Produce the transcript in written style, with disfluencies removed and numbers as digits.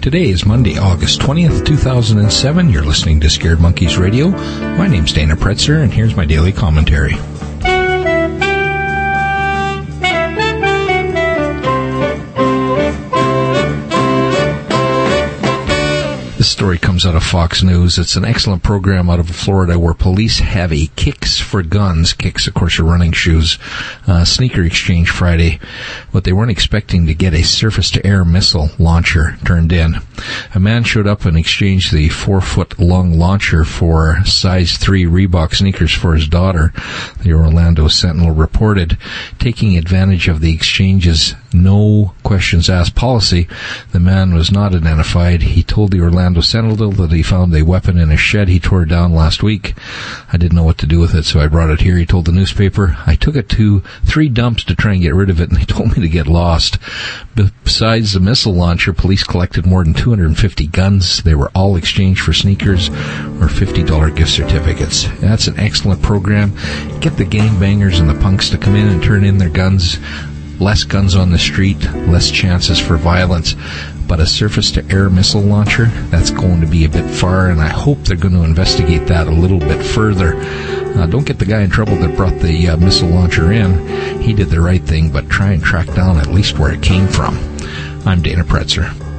Today is Monday, August 20th, 2007. You're listening to Scared Monkeys Radio. My name's Dana Pretzer, and here's my daily commentary. This story comes out of Fox News. It's an excellent program out of Florida where police have a Kicks for Guns, Kicks, of course, are running shoes, sneaker exchange Friday, but they weren't expecting to get a surface-to-air missile launcher turned in. A man showed up and exchanged the 4-foot-long launcher for size 3 Reebok sneakers for his daughter, the Orlando Sentinel reported. Taking advantage of the exchange's no questions asked policy, the man was not identified. He told the Orlando Sentinel that he found a weapon in a shed he tore down last week. I didn't know what to do with it, so I brought it here, he told the newspaper. I took it to 3 dumps to try and get rid of it, and they told me to get lost. Besides the missile launcher, police collected more than 250 guns. They were all exchanged for sneakers or $50 gift certificates. That's an excellent program. Get the gangbangers and the punks to come in and turn in their guns. Less guns on the street, less chances for violence. But a surface-to-air missile launcher, that's going to be a bit far, and I hope they're going to investigate that a little bit further. Don't get the guy in trouble that brought the missile launcher in. He did the right thing, but try and track down at least where it came from. I'm Dana Pretzer.